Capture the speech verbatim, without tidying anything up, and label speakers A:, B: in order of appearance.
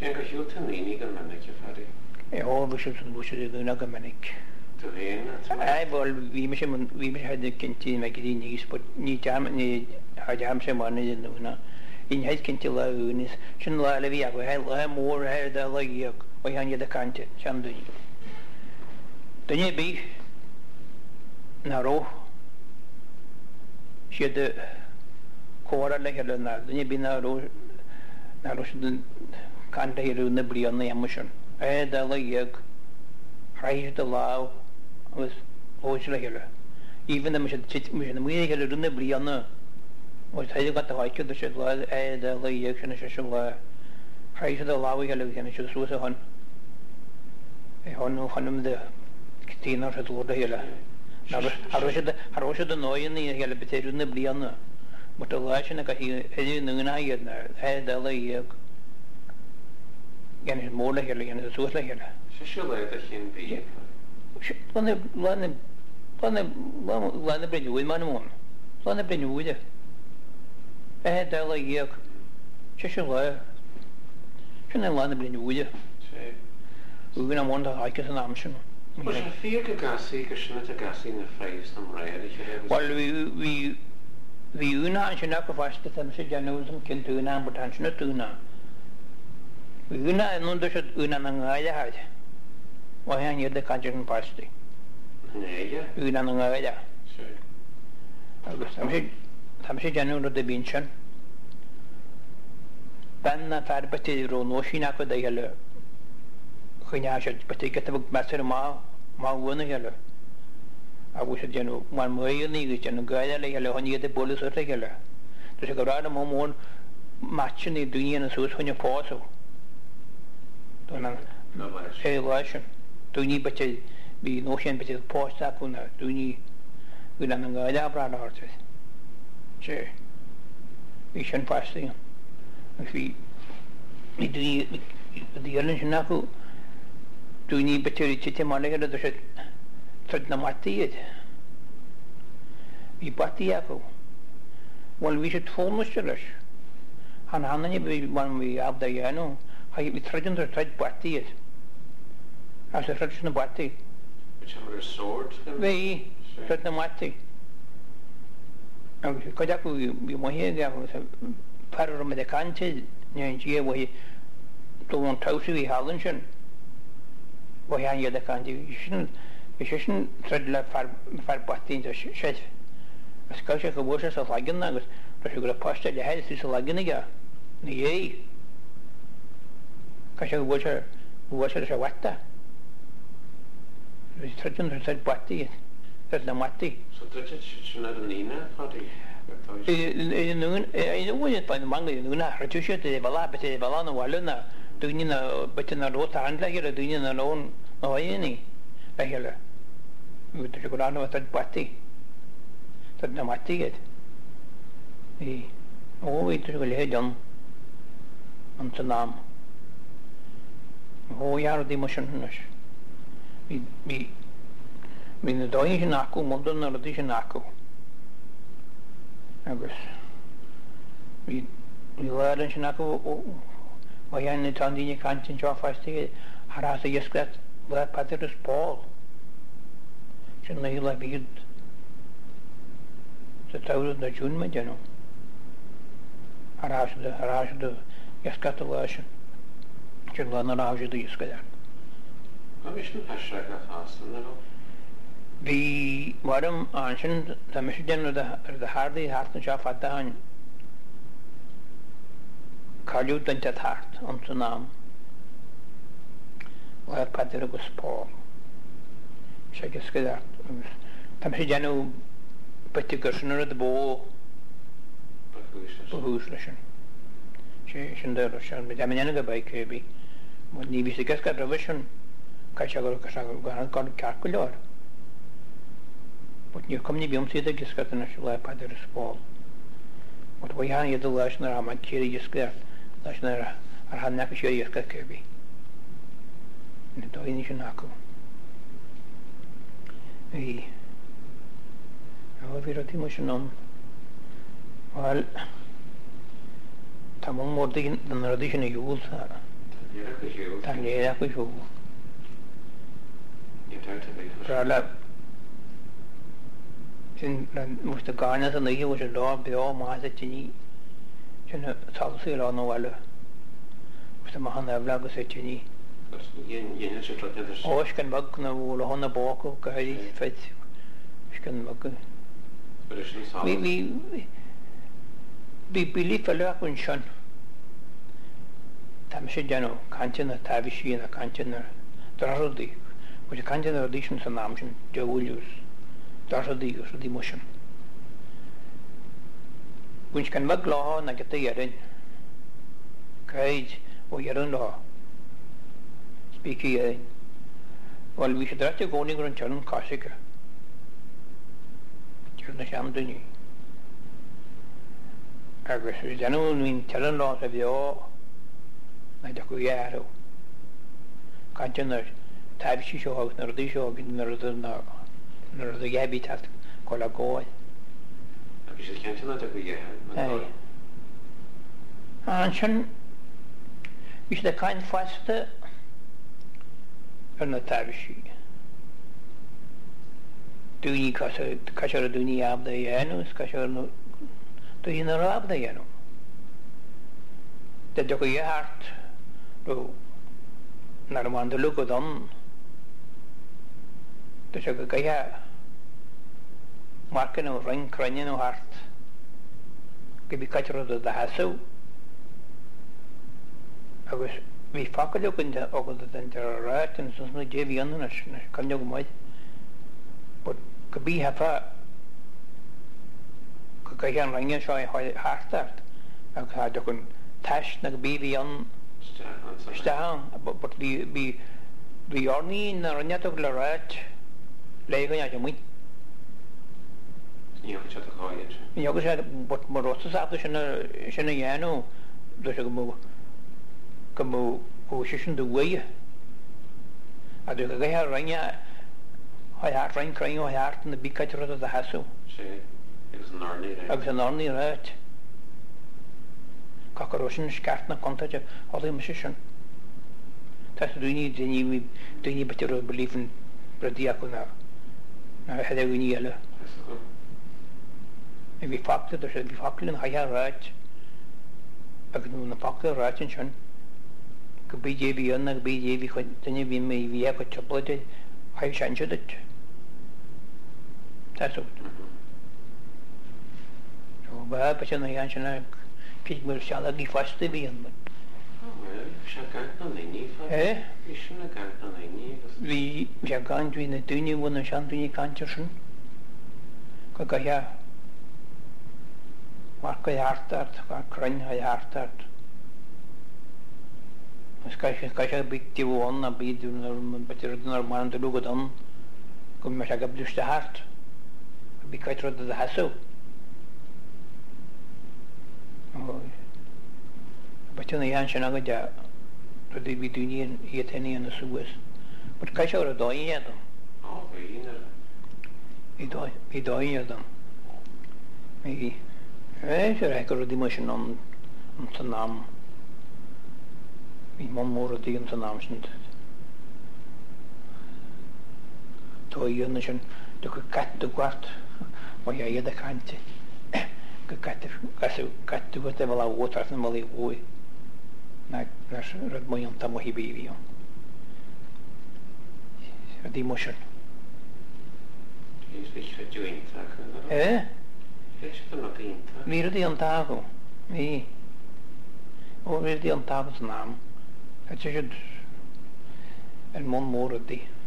A: Ken go hiúta níní go minic a fadi.
B: É ó bhí sin bhí dúna go minic.
A: Tu héana.
B: Ai bol bhí me sin bhí me head cintí me gí níos ní jam ní hajam sem man ní dúna. In heid cinnte leúnis sin le le bhí a bh le mór heir de le íag ó han de cante sem dú. Danne bí naró siad de córa le heile na danne bí naró naró canta hirú na blianna emission. É de le íag raíir de lá agus óis le heile. Even na mu na mu heile rúna blianna was hij got de haike de shit la eh de la yection is shit la hij de la we hele gaan is so so han eh han no hanum de tina het lo de hele nou harosje de harosje de nooie nie hele beteru ne blianna maar de laatje na hij hij nu na je na hij de la je gaan is mooi hele gaan is so hele hele
A: Shishla dat geen bi.
B: Wanneer wanneer wanneer wanneer ben je weer man man wanneer ben je weer Eh, daar lag je ook. Tjusje lui. Tjusje in landen ben je woede. We gaan aan de haakjes en amschen.
A: Was een vier gassi, gesnit a gassi in de feest am rijden.
B: Wel, we we we una en je nak vast dat hem ze januzum kind una en betan snut una. We una en onder het una en ngaide had. Wat hij hier de kanjen pasti.
A: Nee, ja.
B: Una en ngaide.
A: Zo.
B: Dus hem ze Tamsi janur de binchan. Banna farbati ronoshina ko da yale. Khanya shad pati katabuk master ma ma wona yale. Abu shad janu man moy ni ge janu gaida le yale honi de police ot yale. To se garada mo mon match ni dunia na so honya poso. To na
A: no vas.
B: Hey lation. Duni pati bi noshin pati posta puna duni guna na gaida brada horte. Sure. We shouldn't pass the if we we do the Ireland naku do we need battery chite malaga the shit third na mati we party ako well we should form a church han hanani we one we have the you know how we threaten to third party it as a traditional party
A: which are sword
B: we third na mati Kada ku bi mohe ga parar me de kante ne je wo to on tausi vi halenshen wo han je de kante shin shin thread la far far patin de shet as ka she ko bosa sa lagen na gus to she gra pasta de hel si sa lagen ga ni ye ka she bosa bosa sa watta vi thread thread pati thread na mati
A: so dat je naar de nina party
B: eh nun eh no voy a poner manga nuna retuche de bala bete bala no waluna duina bete na rota andla hira duina na non no ayeni la hira u te gorano ta patti ta na matti get e o e te gole jan am tsanam ho yar di motion nas mi mi mi no doin naku mondon na rodi naku agus vi vi laden snako o yan ne tandini kantin jo fasti harasa yeskrat la paterus paul chenna ila bigid se tawru na jun ma jano harasa de harasa de yeskat lashin chenna na raja de yeskada
A: Commission Ashaka Hasan
B: vi varum anshin the mission of the the hardi hartn shaf atan kalju tantat hart on to nam wa pater gospo check skeda tam shi janu particular the bo bahuslashin she shinder shan be jamana ga bai kebi mo ni bisikas ka revision ka chagar ka chagar garan kan calculor but you come ni biom see the giskat na shula pater spol but we han yed lash na ma kiri giskat lash na ar han na kiri giskat kebi ne to ini shnako ei ho virati moshnom wal tamam mordi na radishne yul
A: You're a good you.
B: tan le a ku hu
A: You're down to be.
B: ra la sin la musta gana sa nei wo lo bio ma sa chini chena sal se lo no wala musta ma han avla go se chini
A: Yin yin is it like this.
B: o skan bag na wo lo hona boko ka hi fet skan bag
A: But it's not solid.
B: we we we believe a kun shan tamshi jano kanchana tavishi na kanchana darodi which kanchana audition sa namshin jawulius darodi us di motion which kan maglo na kete yaren kai o yaren lo speaking yaren well we should have to go ning run chan kasika na sham duni agus janu nin chalan lo sa bio na jaku yaro kanchana tabishi show house na rodi show bin na rodi na na rodi habitat kola go
A: You should can't not be yeah.
B: and shan is the kind faster na tabishi duni kasha kasha duni ab da yano kasha no to in rab da yano the jaku yart do narman de look on to jaku kaya marken o ring cranian o heart ke bi kasha do da hasu agus vi fakalo kun da og da den rat and so no je vi on na kan jo mai but could be have a could go here and ring show hard start and had to kun tash na be be on staan but but be be be only na ranya to glarat le go ya jumi
A: You have to call it.
B: yo go sa but mo rosto sa to shana shana yano do sa mo como o shishin do way adu ga ya ranya I had rain crying I had in the big catcher of the hassle.
A: See, it was an army.
B: I was an army right. Cockroachin scat na contact all the musician. That's do you need any do you better believe in Bradiakuna. I had a win yellow. If we fucked it, there should be fucking in higher right. I could know the fucker right and shun. Could be J B on the B J B could then you be maybe have a chocolate. I shan't it. That's all. So, but I don't know, I people shall be fast to be on.
A: Oh, well, shall go on the knee.
B: Eh?
A: You shouldn't go on the knee.
B: We shall go into the tuning when the shanty conscious. Kakaya. Mark a heart art, mark crying a heart art. Kasha big tiu on a bit better than our man to look at on. Come I got just the heart. Be quite rid of the hassle. But in the Yanshanagaja, to the Bidunian yet any in the Suez. But Kasha or doing at them.
A: Oh, we know.
B: He doing he doing at them. Maybe. I should I could demotion on on Sanam. Min man mor og dign som namsent. To yun sjon du katt du kvart. Og jeg er det kante. Katt kasu katt du vet vel av water som var i oi. Nei, nær rød må janta må hibi vi. Så de må sjøl.
A: He's big for doing that.
B: Eh?
A: It's not doing that.
B: Vi er det antago. Vi. Og vi er det antago som nam. Het is het en man mor die.